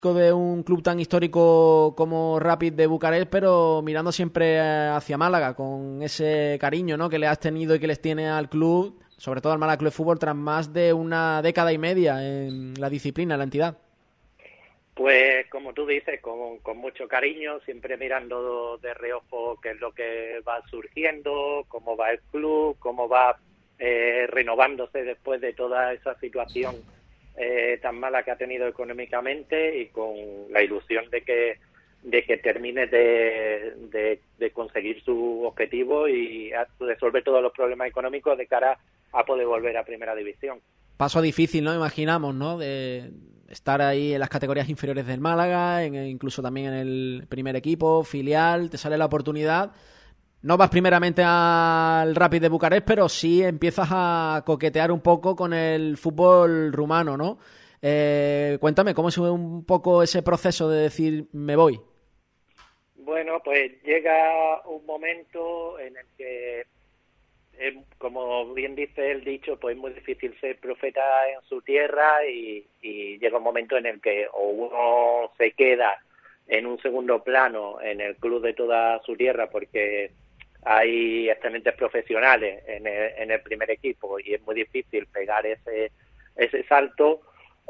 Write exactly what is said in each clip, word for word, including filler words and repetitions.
de un club tan histórico como Rapid de Bucarest, pero mirando siempre hacia Málaga, con ese cariño, ¿no?, que le has tenido y que les tiene al club, sobre todo al Málaga Club de Fútbol, tras más de una década y media en la disciplina, en la entidad. Pues como tú dices, con, con mucho cariño, siempre mirando de reojo qué es lo que va surgiendo, cómo va el club, cómo va eh, renovándose después de toda esa situación eh, tan mala que ha tenido económicamente, y con la ilusión de que de que termine de, de, de conseguir su objetivo y resolver todos los problemas económicos de cara a poder volver a Primera División. Paso difícil, ¿no? Imaginamos, ¿no?, de estar ahí en las categorías inferiores del Málaga, en, incluso también en el primer equipo, filial, te sale la oportunidad. No vas primeramente al Rapid de Bucarest, pero sí empiezas a coquetear un poco con el fútbol rumano, ¿no? Eh, cuéntame, ¿cómo es un poco ese proceso de decir, me voy? Bueno, pues llega un momento en el que, eh, como bien dice el dicho, pues es muy difícil ser profeta en su tierra, y, y llega un momento en el que o uno se queda en un segundo plano en el club de toda su tierra porque hay excelentes profesionales en el, en el primer equipo y es muy difícil pegar ese ese salto,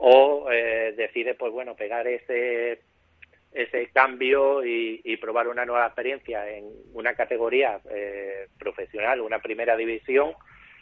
o eh, decide, pues bueno, pegar ese ese cambio y, y probar una nueva experiencia en una categoría eh, profesional, una primera división,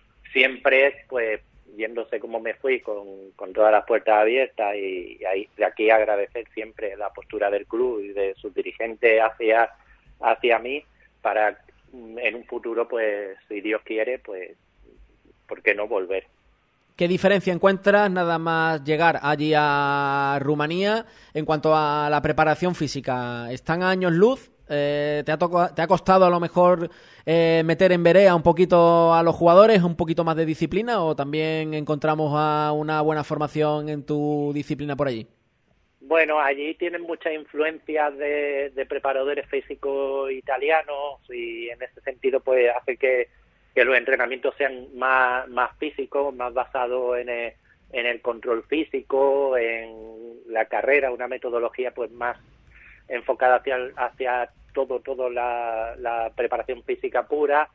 siempre pues viéndose cómo me fui con, con todas las puertas abiertas, y, y ahí, de aquí agradecer siempre la postura del club y de sus dirigentes hacia, hacia mí, para en un futuro, pues si Dios quiere, pues ¿por qué no volver? ¿Qué diferencia encuentras nada más llegar allí a Rumanía en cuanto a la preparación física? ¿Están a años luz? Eh, ¿te, ha toco, ¿Te ha costado a lo mejor eh, meter en vereda un poquito a los jugadores, un poquito más de disciplina, o también encontramos a una buena formación en tu disciplina por allí? Bueno, allí tienen muchas influencias de, de preparadores físicos italianos, y en ese sentido pues hace que que los entrenamientos sean más, más físicos, más basados en el, en el control físico, en la carrera, una metodología pues más enfocada hacia, hacia todo, todo la, la preparación física pura.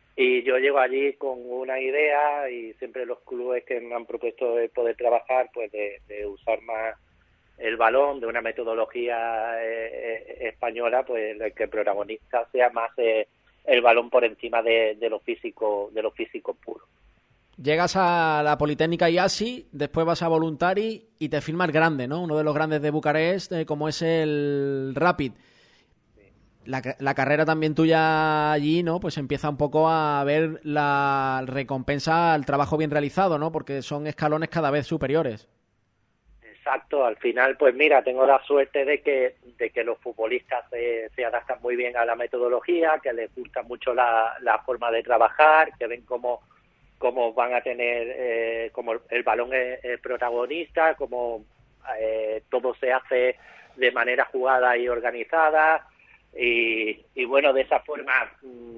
Y yo llego allí con una idea, y siempre los clubes que me han propuesto de poder trabajar, pues de, de usar más el balón, de una metodología eh, española, pues el que el protagonista sea más eh, el balón por encima de, de lo físico de lo físico puro. Llegas a la Politécnica I A S I, después vas a Voluntari y te firmas grande, ¿no? Uno de los grandes de Bucarest, eh, como es el Rapid. Sí. La, la carrera también tuya allí, ¿no? Pues empieza un poco a ver la recompensa al trabajo bien realizado, ¿no? Porque son escalones cada vez superiores. Exacto, al final, pues mira, tengo la suerte de que de que los futbolistas se, se adaptan muy bien a la metodología, que les gusta mucho la, la forma de trabajar, que ven cómo, cómo van a tener, eh, como el balón es, es protagonista, cómo eh, todo se hace de manera jugada y organizada, y, y bueno, de esa forma,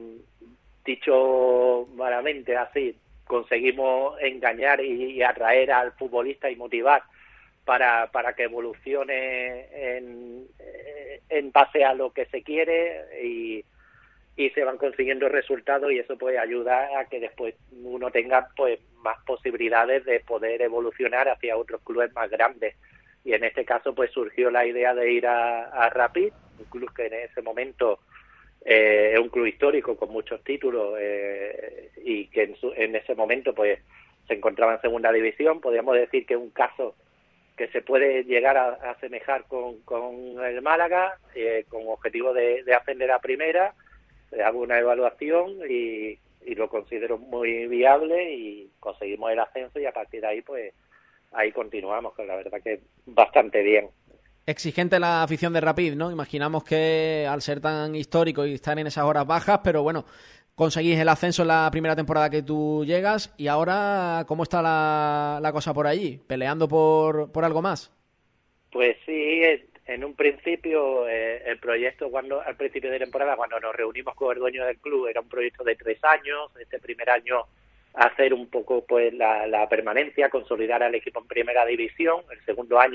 dicho malamente así, conseguimos engañar y, y atraer al futbolista y motivar para para que evolucione en, en base a lo que se quiere, y, y se van consiguiendo resultados, y eso pues ayuda a que después uno tenga pues más posibilidades de poder evolucionar hacia otros clubes más grandes. Y en este caso pues surgió la idea de ir a, a Rapid, un club que en ese momento eh, es un club histórico con muchos títulos, eh, y que en, su, en ese momento pues se encontraba en segunda división. Podríamos decir que es un caso que se puede llegar a, a asemejar con, con el Málaga, eh, con objetivo de, de ascender a primera. Le hago una evaluación y, y lo considero muy viable, y conseguimos el ascenso, y a partir de ahí pues ahí continuamos, que la verdad que bastante bien. Exigente la afición de Rapid, ¿no? Imaginamos que al ser tan histórico y estar en esas horas bajas, pero bueno, conseguís el ascenso en la primera temporada que tú llegas, y ahora, ¿cómo está la, la cosa por allí? ¿Peleando por, por algo más? Pues sí, en un principio, eh, el proyecto, cuando al principio de temporada, cuando nos reunimos con el dueño del club, era un proyecto de tres años. Este primer año hacer un poco pues la, la permanencia, consolidar al equipo en primera división. El segundo año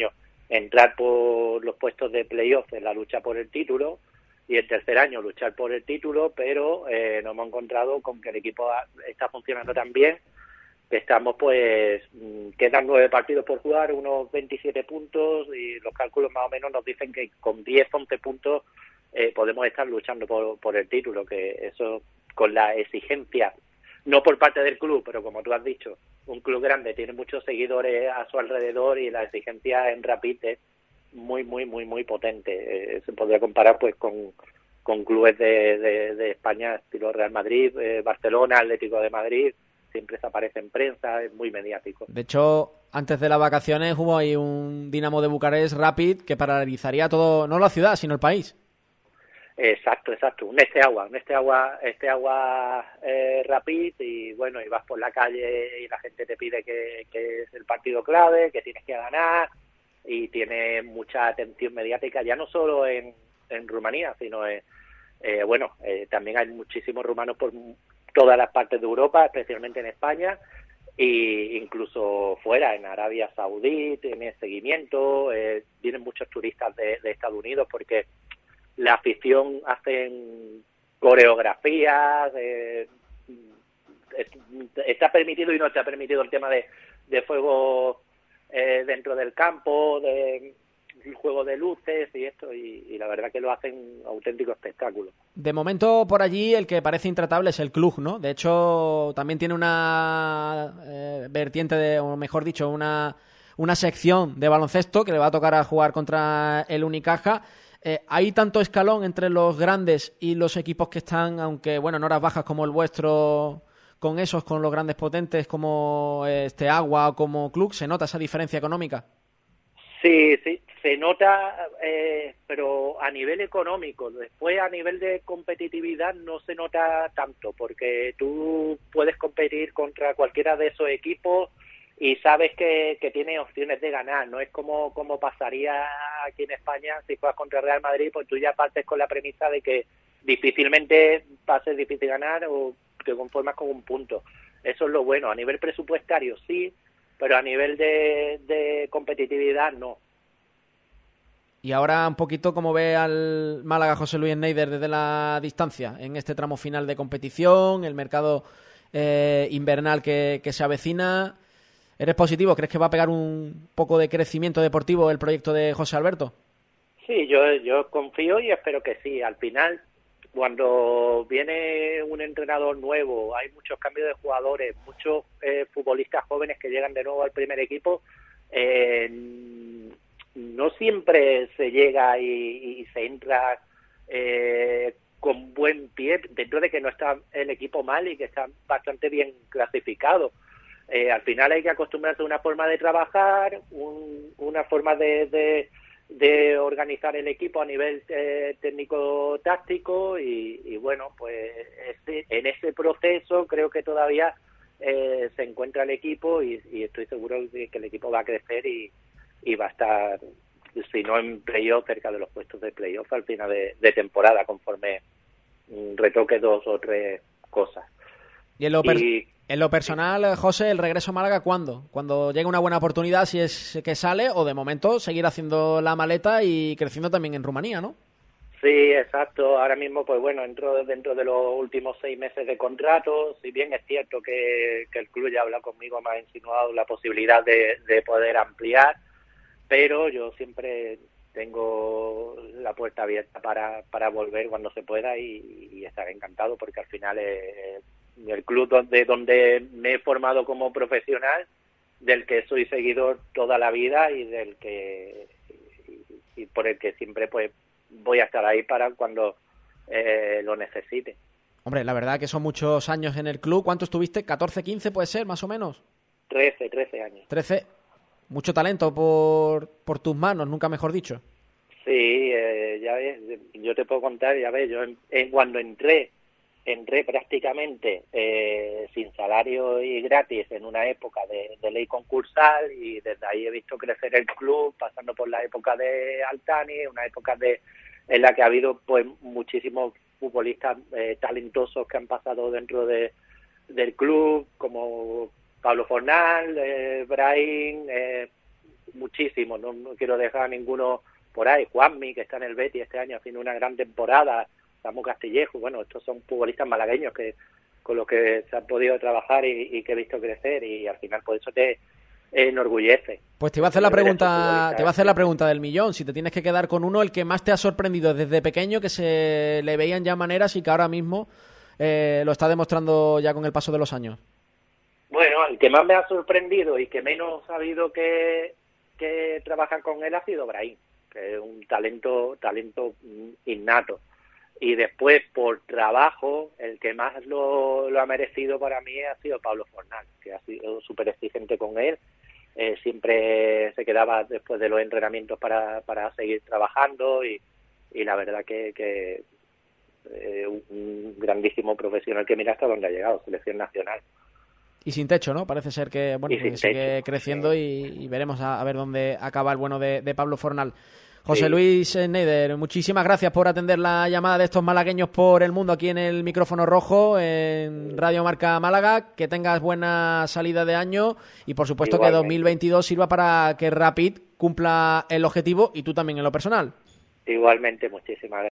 entrar por los puestos de playoff en la lucha por el título, y el tercer año luchar por el título, pero eh, nos hemos encontrado con que el equipo está funcionando tan bien que estamos, pues, quedan nueve partidos por jugar, unos veintisiete puntos, y los cálculos más o menos nos dicen que con diez, once puntos eh, podemos estar luchando por, por el título, que eso con la exigencia, no por parte del club, pero como tú has dicho, un club grande tiene muchos seguidores a su alrededor y la exigencia en Rapid es muy, muy, muy, muy potente. Eh, se podría comparar pues con, con clubes de, de, de España, estilo Real Madrid, eh, Barcelona, Atlético de Madrid, siempre se aparece en prensa, es muy mediático. De hecho, antes de las vacaciones hubo ahí un Dinamo de Bucarest Rapid que paralizaría todo, no la ciudad, sino el país. Exacto, exacto, un este agua, un este agua, este agua eh, Rapid, y bueno, y vas por la calle y la gente te pide que, que es el partido clave, que tienes que ganar, y tiene mucha atención mediática, ya no solo en, en Rumanía, sino en, eh, bueno, eh, también hay muchísimos rumanos por todas las partes de Europa, especialmente en España, e incluso fuera, en Arabia Saudí, tiene seguimiento, eh, vienen muchos turistas de, de Estados Unidos porque la afición hacen coreografías, eh, está permitido y no está permitido el tema de, de fuego eh, dentro del campo, de el juego de luces y esto, y, y la verdad que lo hacen auténtico espectáculo. De momento por allí el que parece intratable es el club, ¿no? De hecho también tiene una eh, vertiente, de, o mejor dicho, una, una sección de baloncesto que le va a tocar a jugar contra el Unicaja. Eh, ¿Hay tanto escalón entre los grandes y los equipos que están, aunque bueno, en horas bajas como el vuestro, con esos, con los grandes potentes como este Agua o como Club? ¿Se nota esa diferencia económica? Sí, sí, se nota, eh, pero a nivel económico. Después, a nivel de competitividad, no se nota tanto, porque tú puedes competir contra cualquiera de esos equipos y sabes que, que tiene opciones de ganar. No es como, como pasaría aquí en España si juegas contra Real Madrid, pues tú ya partes con la premisa de que difícilmente va a ser difícil ganar o te conformas con un punto. Eso es lo bueno. A nivel presupuestario sí, pero a nivel de, de competitividad no. Y ahora un poquito cómo ve al Málaga José Luis Neider desde la distancia en este tramo final de competición, el mercado eh, invernal que, que se avecina. ¿Eres positivo? ¿Crees que va a pegar un poco de crecimiento deportivo el proyecto de José Alberto? Sí, yo, yo confío y espero que sí. Al final, cuando viene un entrenador nuevo, hay muchos cambios de jugadores, muchos eh, futbolistas jóvenes que llegan de nuevo al primer equipo, eh, no siempre se llega y, y se entra eh, con buen pie, dentro de que no está el equipo mal y que está bastante bien clasificado. Eh, al final hay que acostumbrarse a una forma de trabajar, un, una forma de, de, de organizar el equipo a nivel eh, técnico-táctico y, y bueno, pues ese, en ese proceso creo que todavía eh, se encuentra el equipo y, y estoy seguro de que el equipo va a crecer y, y va a estar, si no en playoff, cerca de los puestos de playoff al final de, de temporada, conforme retoque dos o tres cosas. Y en lo, per- y, en lo personal, José, ¿el regreso a Málaga cuándo? ¿Cuando llegue una buena oportunidad, si es que sale, o de momento seguir haciendo la maleta y creciendo también en Rumanía, ¿no? Sí, exacto. Ahora mismo, pues bueno, entro dentro de los últimos seis meses de contrato. Si bien es cierto que, que el club ya habla conmigo, me ha insinuado la posibilidad de, de poder ampliar, pero yo siempre tengo la puerta abierta para, para volver cuando se pueda y, y estaré encantado porque al final es el club donde, donde me he formado como profesional, del que soy seguidor toda la vida y del que y, y por el que siempre pues voy a estar ahí para cuando eh, lo necesite. Hombre, la verdad que son muchos años en el club. ¿Cuántos tuviste? ¿catorce, quince puede ser, más o menos? trece, trece años. trece. Mucho talento por, por tus manos, nunca mejor dicho. Sí, eh, ya ves, yo te puedo contar, ya ves, yo en, en, cuando entré, entré prácticamente eh, sin salario y gratis en una época de, de ley concursal y desde ahí he visto crecer el club, pasando por la época de Altani, una época de en la que ha habido pues muchísimos futbolistas eh, talentosos que han pasado dentro de del club, como Pablo Fornal, eh, Brahim, eh, muchísimos, no, no quiero dejar a ninguno por ahí. Juanmi, que está en el Betis este año haciendo una gran temporada, Samu Castillejo, bueno, estos son futbolistas malagueños que con los que se han podido trabajar y, y que he visto crecer, y al final por eso te enorgullece. Pues te iba a hacer la pregunta, te iba a hacer la pregunta del millón, si te tienes que quedar con uno, el que más te ha sorprendido desde pequeño, que se le veían ya maneras y que ahora mismo eh, lo está demostrando ya con el paso de los años. Bueno, el que más me ha sorprendido y que menos ha sabido que, que trabajan con él ha sido Brahim, que es un talento, talento innato. Y después, por trabajo, el que más lo, lo ha merecido para mí ha sido Pablo Fornal, que ha sido súper exigente con él. Eh, siempre se quedaba después de los entrenamientos para, para seguir trabajando y, y la verdad que, que eh, un grandísimo profesional que mira hasta dónde ha llegado, selección nacional. Y sin techo, ¿no? Parece ser que bueno, pues sigue techo, creciendo sí. y, y veremos a, a ver dónde acaba el bueno de, de Pablo Fornal. José sí. Luis Schneider, muchísimas gracias por atender la llamada de estos malagueños por el mundo aquí en el micrófono rojo en Radio Marca Málaga. Que tengas buena salida de año y por supuesto igualmente, que dos mil veintidós sirva para que Rapid cumpla el objetivo y tú también en lo personal. Igualmente, muchísimas gracias.